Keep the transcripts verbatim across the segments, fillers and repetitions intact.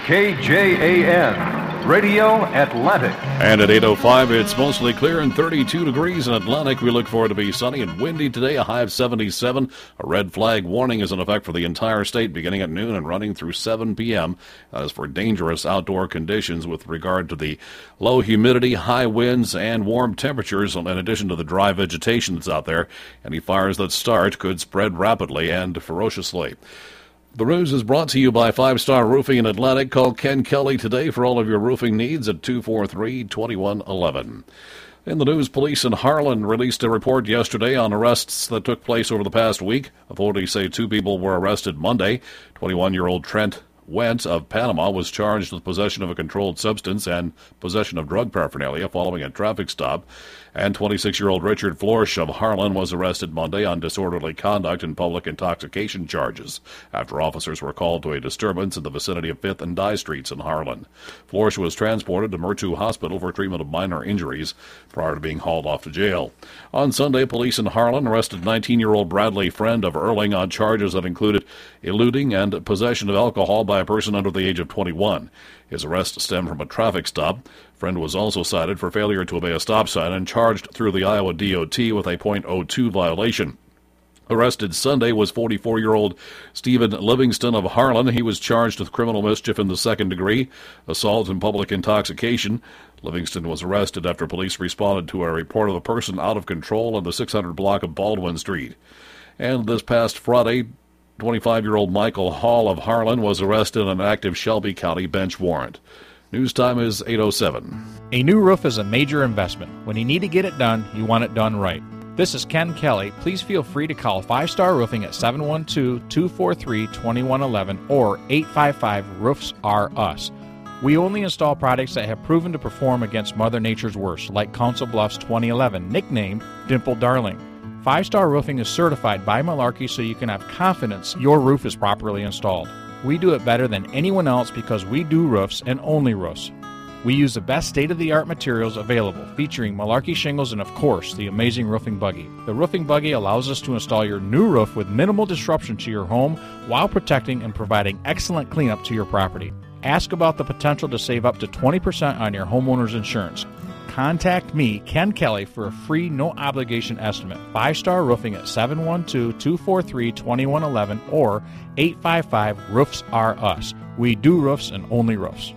K J A N, Radio Atlantic. And at eight oh five, it's mostly clear and thirty-two degrees in Atlantic. We look for it to be sunny and windy today, a high of seventy-seven. A red flag warning is in effect for the entire state beginning at noon and running through seven p.m. As for dangerous outdoor conditions with regard to the low humidity, high winds, and warm temperatures, in addition to the dry vegetation that's out there, any fires that start could spread rapidly and ferociously. The news is brought to you by Five Star Roofing in Atlantic. Call Ken Kelly today for all of your roofing needs at two four three, two one one one. In the news, police in Harlan released a report yesterday on arrests that took place over the past week. Authorities say two people were arrested Monday. twenty-one-year-old Trent Wentz of Panama was charged with possession of a controlled substance and possession of drug paraphernalia following a traffic stop. And twenty-six-year-old Richard Florsch of Harlan was arrested Monday on disorderly conduct and public intoxication charges after officers were called to a disturbance in the vicinity of fifth and Dye Streets in Harlan. Florsch was transported to Murtu Hospital for treatment of minor injuries prior to being hauled off to jail. On Sunday, police in Harlan arrested nineteen-year-old Bradley Friend of Erling on charges that included eluding and possession of alcohol by a person under the age of twenty-one. His arrest stemmed from a traffic stop. Friend was also cited for failure to obey a stop sign and charged through the Iowa D O T with a point oh two violation. Arrested Sunday was forty-four-year-old Stephen Livingston of Harlan. He was charged with criminal mischief in the second degree, assault and public intoxication. Livingston was arrested after police responded to a report of a person out of control on the six hundred block of Baldwin Street. And this past Friday, twenty-five-year-old Michael Hall of Harlan was arrested on an active Shelby County bench warrant. News time is eight oh seven. A new roof is a major investment. When you need to get it done, you want it done right. This is Ken Kelly. Please feel free to call Five Star Roofing at seven one two, two four three, two one one one or eight five five, roofs are us. We only install products that have proven to perform against Mother Nature's worst, like Council Bluffs twenty eleven, nicknamed Dimple Darling. Five Star Roofing is certified by Malarkey so you can have confidence your roof is properly installed. We do it better than anyone else because we do roofs and only roofs. We use the best state-of-the-art materials available, featuring Malarkey shingles and, of course, the amazing roofing buggy. The roofing buggy allows us to install your new roof with minimal disruption to your home while protecting and providing excellent cleanup to your property. Ask about the potential to save up to twenty percent on your homeowner's insurance. Contact me, Ken Kelly, for a free, no-obligation estimate. Five Star Roofing at seven one two, two four three, two one one one or eight five five, roofs are us. We do roofs and only roofs.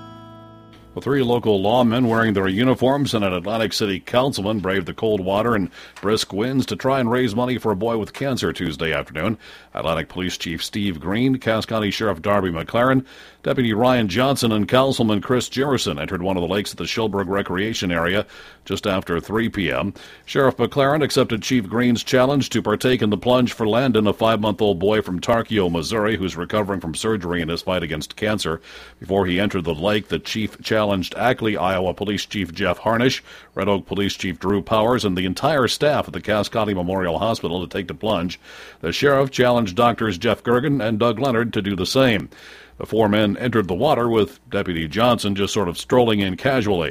Well, three local lawmen wearing their uniforms and an Atlantic City councilman braved the cold water and brisk winds to try and raise money for a boy with cancer Tuesday afternoon. Atlantic Police Chief Steve Green, Cass County Sheriff Darby McLaren, Deputy Ryan Johnson, and Councilman Chris Jimerson entered one of the lakes at the Shellbrook Recreation Area just after three p.m. Sheriff McLaren accepted Chief Green's challenge to partake in the plunge for Landon, a five-month-old boy from Tarkio, Missouri, who's recovering from surgery in his fight against cancer. Before he entered the lake, the chief challenged Ackley, Iowa Police Chief Jeff Harnish, Red Oak Police Chief Drew Powers, and the entire staff at the Cass County Memorial Hospital to take the plunge. The sheriff challenged Doctors Jeff Gergen and Doug Leonard to do the same. The four men entered the water with Deputy Johnson just sort of strolling in casually.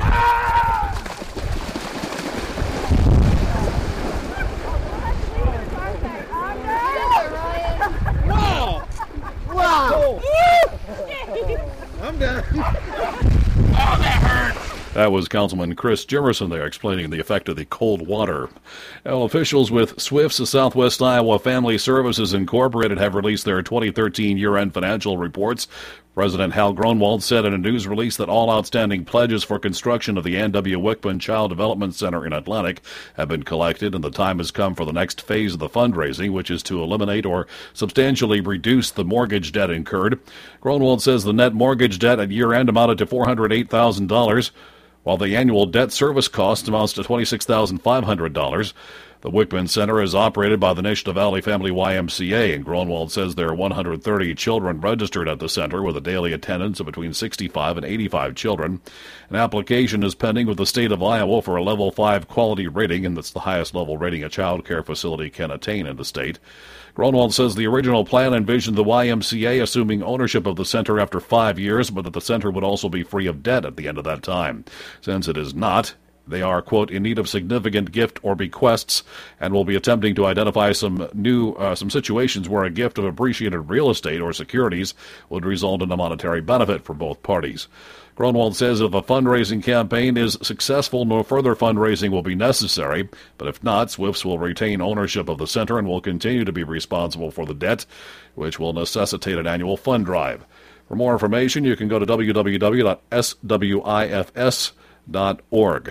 Wow! Wow! I'm done. Oh, that hurt! That was Councilman Chris Jimerson there explaining the effect of the cold water. Now, officials with Swifts Southwest Iowa Family Services Incorporated have released their twenty thirteen year-end financial reports. President Hal Gronwald said in a news release that all outstanding pledges for construction of the Ann W. Wickman Child Development Center in Atlantic have been collected, and the time has come for the next phase of the fundraising, which is to eliminate or substantially reduce the mortgage debt incurred. Gronwald says the net mortgage debt at year-end amounted to four hundred eight thousand dollars, while the annual debt service cost amounts to twenty-six thousand five hundred dollars. The Wickman Center is operated by the Nishna Valley Family Y M C A, and Gronwald says there are one hundred thirty children registered at the center with a daily attendance of between sixty-five and eighty-five children. An application is pending with the state of Iowa for a level five quality rating, and that's the highest level rating a child care facility can attain in the state. Gronwald says the original plan envisioned the Y M C A assuming ownership of the center after five years, but that the center would also be free of debt at the end of that time. Since it is not, They are, quote, in need of significant gift or bequests, and will be attempting to identify some new uh, some situations where a gift of appreciated real estate or securities would result in a monetary benefit for both parties. Gronwald says if a fundraising campaign is successful, no further fundraising will be necessary, but if not, Swifts will retain ownership of the center and will continue to be responsible for the debt, which will necessitate an annual fund drive. For more information, you can go to w w w dot s w i f s dot org.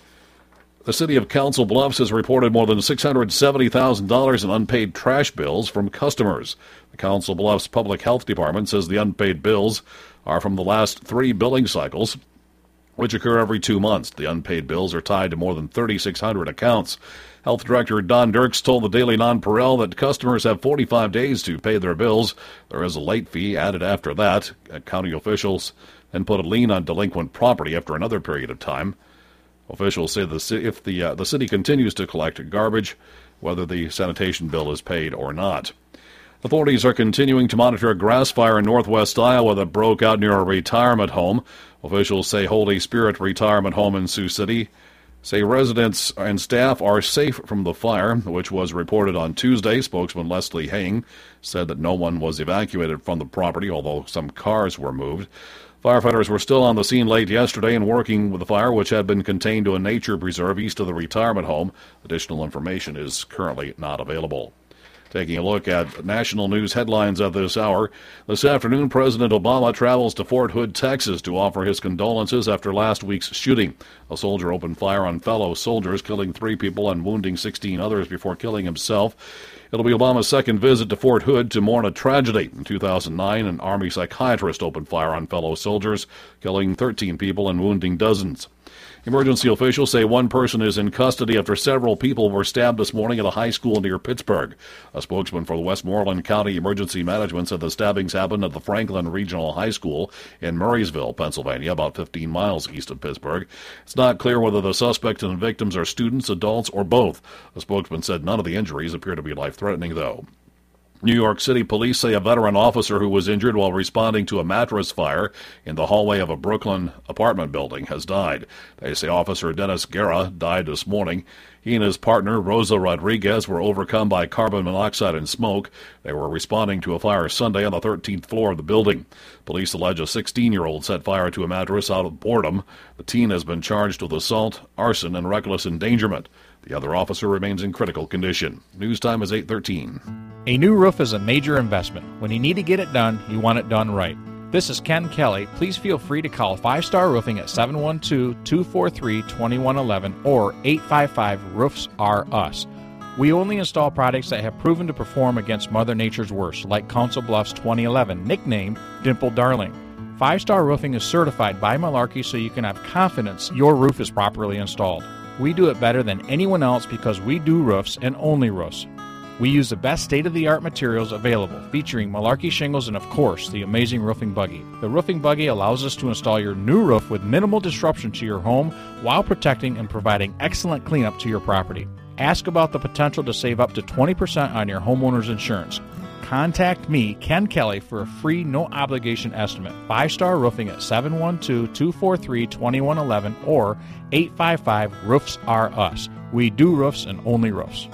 The city of Council Bluffs has reported more than six hundred seventy thousand dollars in unpaid trash bills from customers. The Council Bluffs Public Health Department says the unpaid bills are from the last three billing cycles, which occur every two months. The unpaid bills are tied to more than thirty-six hundred accounts. Health Director Don Dirks told the Daily Nonpareil that customers have forty-five days to pay their bills. There is a late fee added after that. County officials then put a lien on delinquent property after another period of time. Officials say the if the uh, the city continues to collect garbage, whether the sanitation bill is paid or not. Authorities are continuing to monitor a grass fire in northwest Iowa that broke out near a retirement home. Officials say Holy Spirit Retirement Home in Sioux City say residents and staff are safe from the fire, which was reported on Tuesday. Spokesman Leslie Haing said that no one was evacuated from the property, although some cars were moved. Firefighters were still on the scene late yesterday and working with the fire, which had been contained to a nature preserve east of the retirement home. Additional information is currently not available. Taking a look at national news headlines of this hour. This afternoon, President Obama travels to Fort Hood, Texas, to offer his condolences after last week's shooting. A soldier opened fire on fellow soldiers, killing three people and wounding sixteen others before killing himself. It'll be Obama's second visit to Fort Hood to mourn a tragedy. In two thousand nine, an Army psychiatrist opened fire on fellow soldiers, killing thirteen people and wounding dozens. Emergency officials say one person is in custody after several people were stabbed this morning at a high school near Pittsburgh. A spokesman for the Westmoreland County Emergency Management said the stabbings happened at the Franklin Regional High School in Murraysville, Pennsylvania, about fifteen miles east of Pittsburgh. It's not clear whether the suspects and victims are students, adults, or both. A spokesman said none of the injuries appear to be life-threatening, though. New York City police say a veteran officer who was injured while responding to a mattress fire in the hallway of a Brooklyn apartment building has died. They say Officer Dennis Guerra died this morning. He and his partner, Rosa Rodriguez, were overcome by carbon monoxide and smoke. They were responding to a fire Sunday on the thirteenth floor of the building. Police allege a sixteen-year-old set fire to a mattress out of boredom. The teen has been charged with assault, arson, and reckless endangerment. The other officer remains in critical condition. News time is eight thirteen. A new roof is a major investment. When you need to get it done, you want it done right. This is Ken Kelly. Please feel free to call Five Star Roofing at seven one two, two four three, two one one one or eight five five, roofs are us. We only install products that have proven to perform against Mother Nature's worst, like Council Bluffs twenty eleven, nicknamed Dimple Darling. Five Star Roofing is certified by Malarkey, so you can have confidence your roof is properly installed. We do it better than anyone else because we do roofs and only roofs. We use the best state-of-the-art materials available, featuring Malarkey shingles and, of course, the amazing roofing buggy. The roofing buggy allows us to install your new roof with minimal disruption to your home while protecting and providing excellent cleanup to your property. Ask about the potential to save up to twenty percent on your homeowner's insurance. Contact me, Ken Kelly, for a free, no-obligation estimate. Five Star Roofing at seven one two, two four three, two one one one or eight five five, roofs are us. We do roofs and only roofs.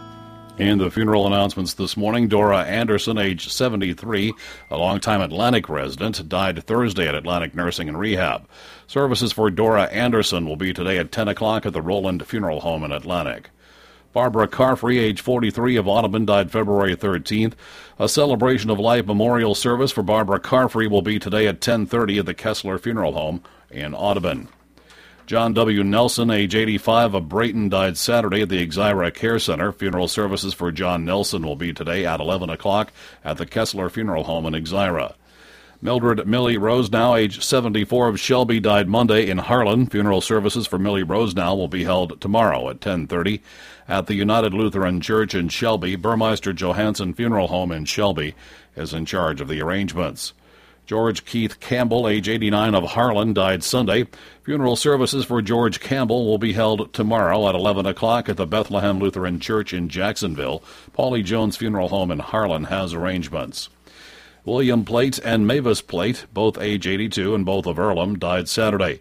In the funeral announcements this morning, Dora Anderson, age seventy-three, a longtime Atlantic resident, died Thursday at Atlantic Nursing and Rehab. Services for Dora Anderson will be today at ten o'clock at the Roland Funeral Home in Atlantic. Barbara Carfrey, age forty-three, of Audubon, died February thirteenth. A celebration of life memorial service for Barbara Carfrey will be today at ten thirty at the Kessler Funeral Home in Audubon. John W. Nelson, age eighty-five, of Brayton, died Saturday at the Exira Care Center. Funeral services for John Nelson will be today at eleven o'clock at the Kessler Funeral Home in Exira. Mildred Millie Rosenow, age seventy-four, of Shelby, died Monday in Harlan. Funeral services for Millie Rosenow will be held tomorrow at ten thirty at the United Lutheran Church in Shelby. Burmeister Johansson Funeral Home in Shelby is in charge of the arrangements. George Keith Campbell, age eighty-nine, of Harlan, died Sunday. Funeral services for George Campbell will be held tomorrow at eleven o'clock at the Bethlehem Lutheran Church in Jacksonville. Paulie Jones Funeral Home in Harlan has arrangements. William Plate and Mavis Plate, both age eighty-two and both of Earlham, died Saturday.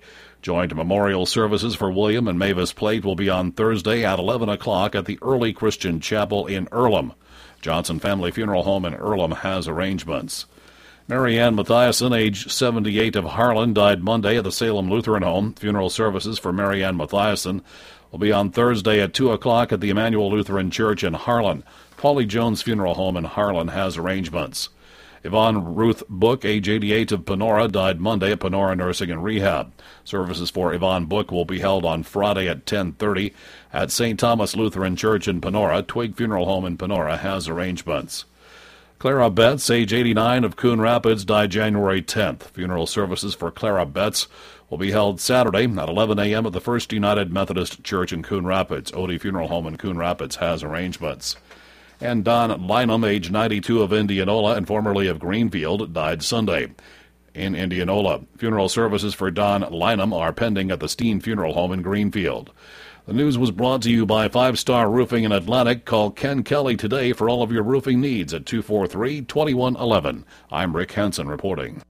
Joint memorial services for William and Mavis Plate will be on Thursday at eleven o'clock at the Early Christian Chapel in Earlham. Johnson Family Funeral Home in Earlham has arrangements. Mary Ann Mathiasen, age seventy-eight, of Harlan, died Monday at the Salem Lutheran Home. Funeral services for Mary Ann Mathiasen will be on Thursday at two o'clock at the Emmanuel Lutheran Church in Harlan. Polly Jones Funeral Home in Harlan has arrangements. Yvonne Ruth Book, age eighty-eight, of Panora, died Monday at Panora Nursing and Rehab. Services for Yvonne Book will be held on Friday at ten thirty at Saint Thomas Lutheran Church in Panora. Twig Funeral Home in Panora has arrangements. Clara Betts, age eighty-nine, of Coon Rapids, died January tenth. Funeral services for Clara Betts will be held Saturday at eleven a.m. at the First United Methodist Church in Coon Rapids. Odie Funeral Home in Coon Rapids has arrangements. And Don Lynham, age ninety-two, of Indianola and formerly of Greenfield, died Sunday in Indianola. Funeral services for Don Lynham are pending at the Steen Funeral Home in Greenfield. The news was brought to you by Five Star Roofing in Atlantic. Call Ken Kelly today for all of your roofing needs at two four three, two one one one. I'm Rick Hansen reporting.